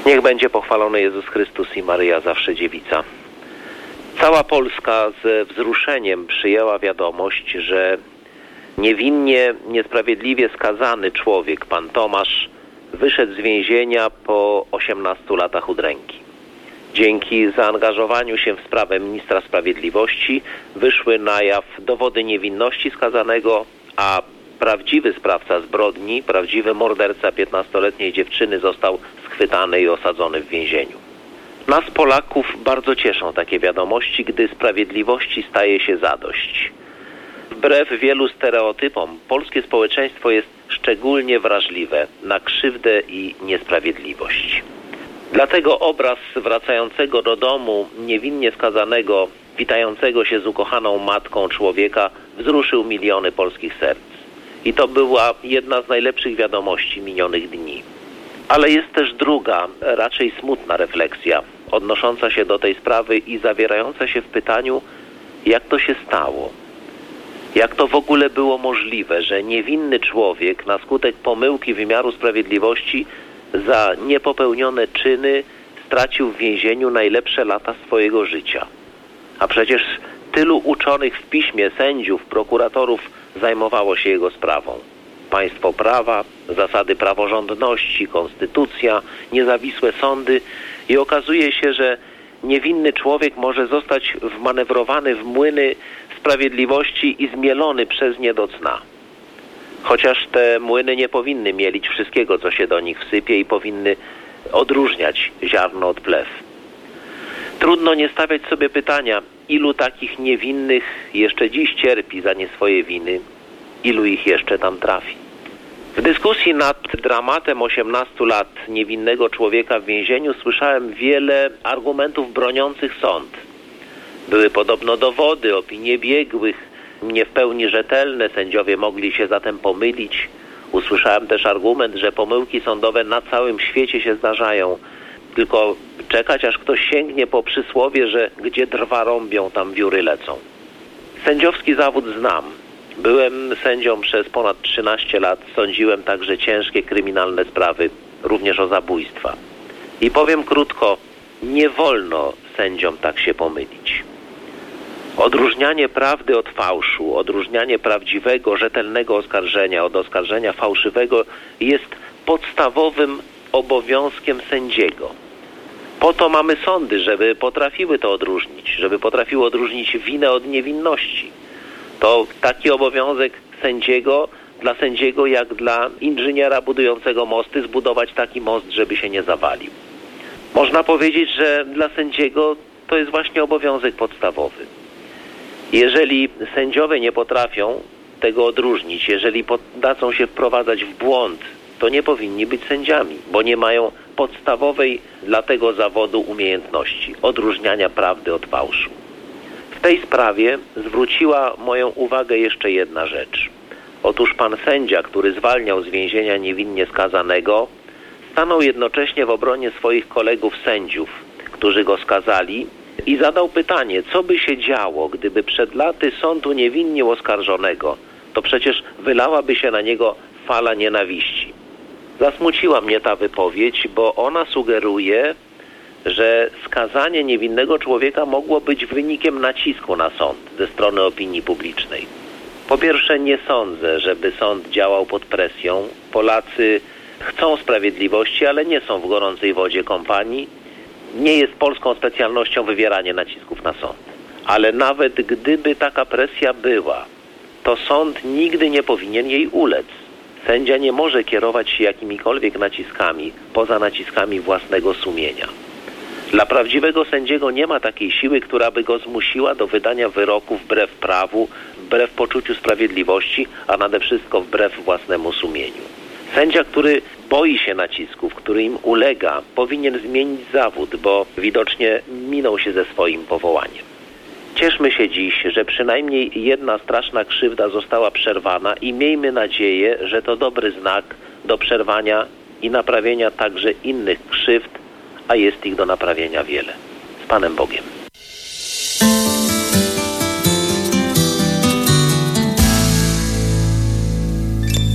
Niech będzie pochwalony Jezus Chrystus i Maryja zawsze dziewica. Cała Polska ze wzruszeniem przyjęła wiadomość, że niewinnie, niesprawiedliwie skazany człowiek, pan Tomasz, wyszedł z więzienia po 18 latach udręki. Dzięki zaangażowaniu się w sprawę ministra sprawiedliwości wyszły na jaw dowody niewinności skazanego, a prawdziwy sprawca zbrodni, prawdziwy morderca 15-letniej dziewczyny został schwytany i osadzony w więzieniu. Nas, Polaków, bardzo cieszą takie wiadomości, gdy sprawiedliwości staje się zadość. Wbrew wielu stereotypom, polskie społeczeństwo jest szczególnie wrażliwe na krzywdę i niesprawiedliwość. Dlatego obraz wracającego do domu niewinnie skazanego, witającego się z ukochaną matką człowieka wzruszył miliony polskich serc. I to była jedna z najlepszych wiadomości minionych dni. Ale jest też druga, raczej smutna refleksja, odnosząca się do tej sprawy i zawierająca się w pytaniu, jak to się stało. Jak to w ogóle było możliwe, że niewinny człowiek na skutek pomyłki wymiaru sprawiedliwości za niepopełnione czyny stracił w więzieniu najlepsze lata swojego życia. A przecież tylu uczonych w piśmie, sędziów, prokuratorów zajmowało się jego sprawą. Państwo prawa, zasady praworządności, konstytucja, niezawisłe sądy i okazuje się, że niewinny człowiek może zostać wmanewrowany w młyny sprawiedliwości i zmielony przez nie do cna. Chociaż te młyny nie powinny mielić wszystkiego, co się do nich wsypie i powinny odróżniać ziarno od plew. Trudno nie stawiać sobie pytania, ilu takich niewinnych jeszcze dziś cierpi za nie swoje winy, ilu ich jeszcze tam trafi. W dyskusji nad dramatem 18 lat niewinnego człowieka w więzieniu słyszałem wiele argumentów broniących sąd. Były podobno dowody, opinie biegłych, nie w pełni rzetelne, sędziowie mogli się zatem pomylić. Usłyszałem też argument, że pomyłki sądowe na całym świecie się zdarzają. Tylko czekać, aż ktoś sięgnie po przysłowie, że gdzie drwa rąbią, tam wióry lecą. Sędziowski zawód znam. Byłem sędzią przez ponad 13 lat, sądziłem także ciężkie kryminalne sprawy, również o zabójstwa. I powiem krótko, nie wolno sędziom tak się pomylić. Odróżnianie prawdy od fałszu, odróżnianie prawdziwego, rzetelnego oskarżenia od oskarżenia fałszywego jest podstawowym obowiązkiem sędziego. Po to mamy sądy, żeby potrafiły to odróżnić, żeby potrafiły odróżnić winę od niewinności. To taki obowiązek sędziego, dla sędziego jak dla inżyniera budującego mosty, zbudować taki most, żeby się nie zawalił. Można powiedzieć, że dla sędziego to jest właśnie obowiązek podstawowy. Jeżeli sędziowie nie potrafią tego odróżnić, jeżeli dadzą się wprowadzać w błąd, to nie powinni być sędziami, bo nie mają podstawowej dla tego zawodu umiejętności odróżniania prawdy od fałszu. W tej sprawie zwróciła moją uwagę jeszcze jedna rzecz. Otóż pan sędzia, który zwalniał z więzienia niewinnie skazanego, stanął jednocześnie w obronie swoich kolegów sędziów, którzy go skazali, i zadał pytanie, co by się działo, gdyby przed laty sąd uniewinnił oskarżonego, to przecież wylałaby się na niego fala nienawiści. Zasmuciła mnie ta wypowiedź, bo ona sugeruje, że skazanie niewinnego człowieka mogło być wynikiem nacisku na sąd ze strony opinii publicznej. Po pierwsze, nie sądzę, żeby sąd działał pod presją. Polacy chcą sprawiedliwości, ale nie są w gorącej wodzie kąpani. Nie jest polską specjalnością wywieranie nacisków na sąd. Ale nawet gdyby taka presja była, to sąd nigdy nie powinien jej ulec. Sędzia nie może kierować się jakimikolwiek naciskami poza naciskami własnego sumienia. Dla prawdziwego sędziego nie ma takiej siły, która by go zmusiła do wydania wyroku wbrew prawu, wbrew poczuciu sprawiedliwości, a nade wszystko wbrew własnemu sumieniu. Sędzia, który boi się nacisków, który im ulega, powinien zmienić zawód, bo widocznie minął się ze swoim powołaniem. Cieszmy się dziś, że przynajmniej jedna straszna krzywda została przerwana i miejmy nadzieję, że to dobry znak do przerwania i naprawienia także innych krzywd, a jest ich do naprawienia wiele. Z Panem Bogiem.